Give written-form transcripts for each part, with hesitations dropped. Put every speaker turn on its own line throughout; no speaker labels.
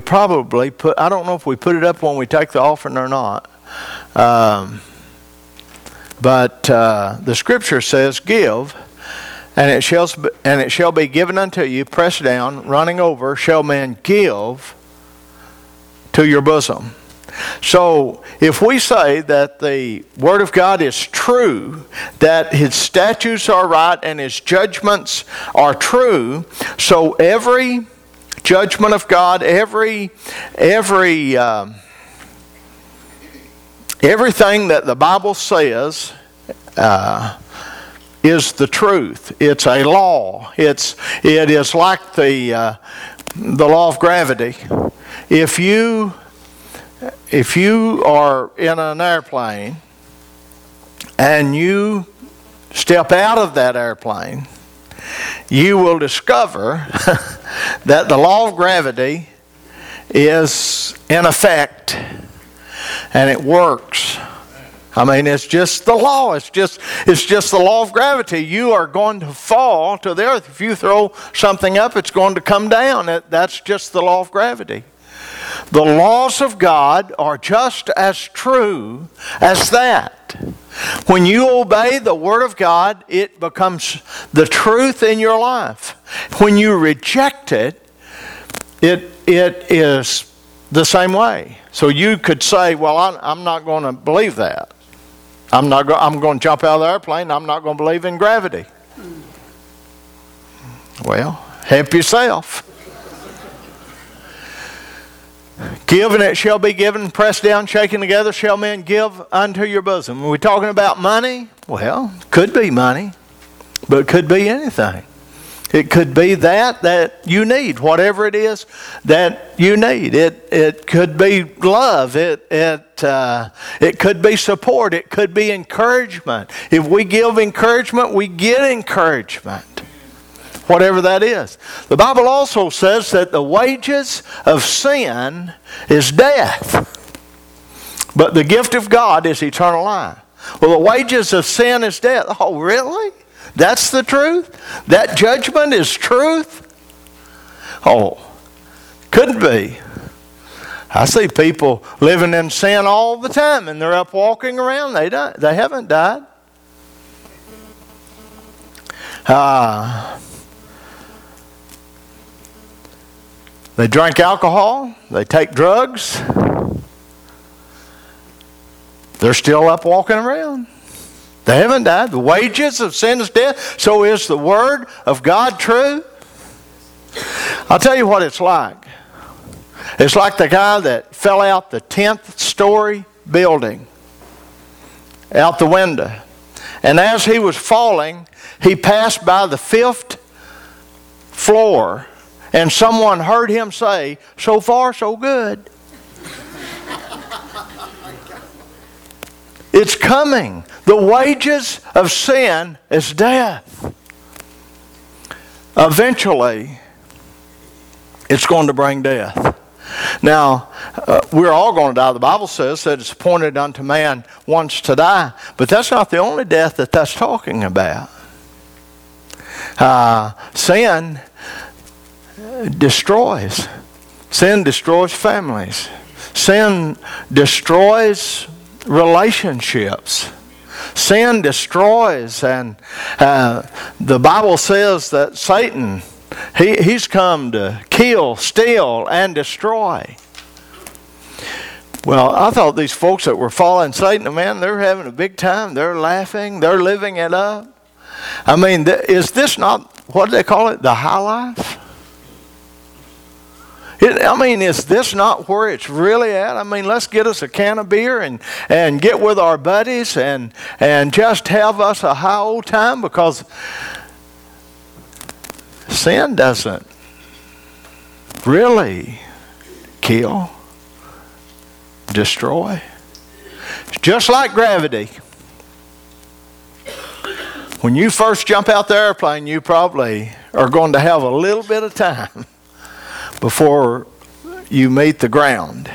probably put, I don't know if we put it up when we take the offering or not. But the scripture says, give, and it shall be given unto you, pressed down, running over, shall men give to your bosom. So if we say that the Word of God is true, that His statutes are right and His judgments are true, so every judgment of God, everything that the Bible says is the truth. It's a law. It is like the law of gravity. If you are in an airplane and you step out of that airplane, you will discover that the law of gravity is in effect and it works. I mean, it's just the law. It's just the law of gravity. You are going to fall to the earth. If you throw something up, it's going to come down. That's just the law of gravity. The laws of God are just as true as that. When you obey the Word of God, it becomes the truth in your life. When you reject it, it is the same way. So you could say, well, I'm not going to believe that. I'm going to jump out of the airplane. I'm not going to believe in gravity. Well, help yourself. Give and it shall be given, pressed down, shaken together, shall men give unto your bosom. Are we talking about money? Well, could be money, but it could be anything. It could be that you need, whatever it is that you need. It could be love. It could be support. It could be encouragement. If we give encouragement, we get encouragement. Whatever that is. The Bible also says that the wages of sin is death, but the gift of God is eternal life. Well, the wages of sin is death. Oh, really? That's the truth? That judgment is truth? Oh, couldn't be. I see people living in sin all the time, and they're up walking around. They haven't died. They drink alcohol. They take drugs. They're still up walking around. They haven't died. The wages of sin is death. So is the Word of God true? I'll tell you what it's like. It's like the guy that fell out the 10th story building, out the window. And as he was falling, he passed by the 5th floor. And someone heard him say, so far, so good. It's coming. The wages of sin is death. Eventually, it's going to bring death. Now, we're all going to die. The Bible says that it's appointed unto man once to die. But that's not the only death that's talking about. Sin destroys. Sin destroys families. Sin destroys relationships. Sin destroys, and the Bible says that Satan, he's come to kill, steal, and destroy. Well, I thought these folks that were following Satan, man, they're having a big time. They're laughing. They're living it up. I mean, is this not, what do they call it, the high life? Is this not where it's really at? I mean, let's get us a can of beer and get with our buddies and just have us a high old time, because sin doesn't really kill, destroy. It's just like gravity. When you first jump out the airplane, you probably are going to have a little bit of time before you meet the ground.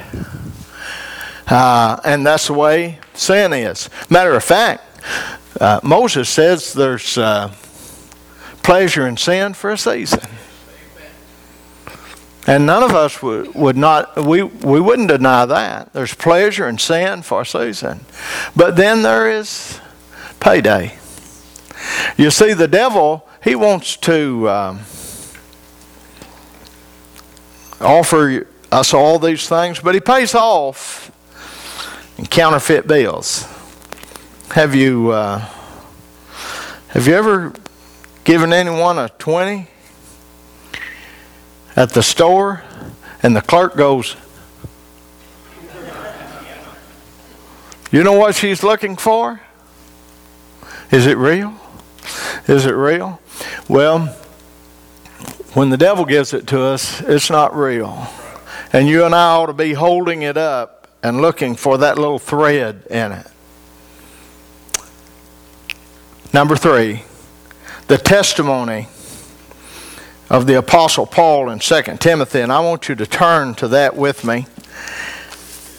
And that's the way sin is. Matter of fact, Moses says there's pleasure in sin for a season. And none of us would not, we wouldn't deny that. There's pleasure in sin for a season. But then there is payday. You see, the devil, he wants to offer us all these things, but he pays off in counterfeit bills. Have you ever given anyone a 20 at the store and the clerk goes, you know what she's looking for? Is it real? Is it real? Well, when the devil gives it to us, it's not real. And you and I ought to be holding it up and looking for that little thread in it. Number 3, the testimony of the Apostle Paul in 2 Timothy. And I want you to turn to that with me.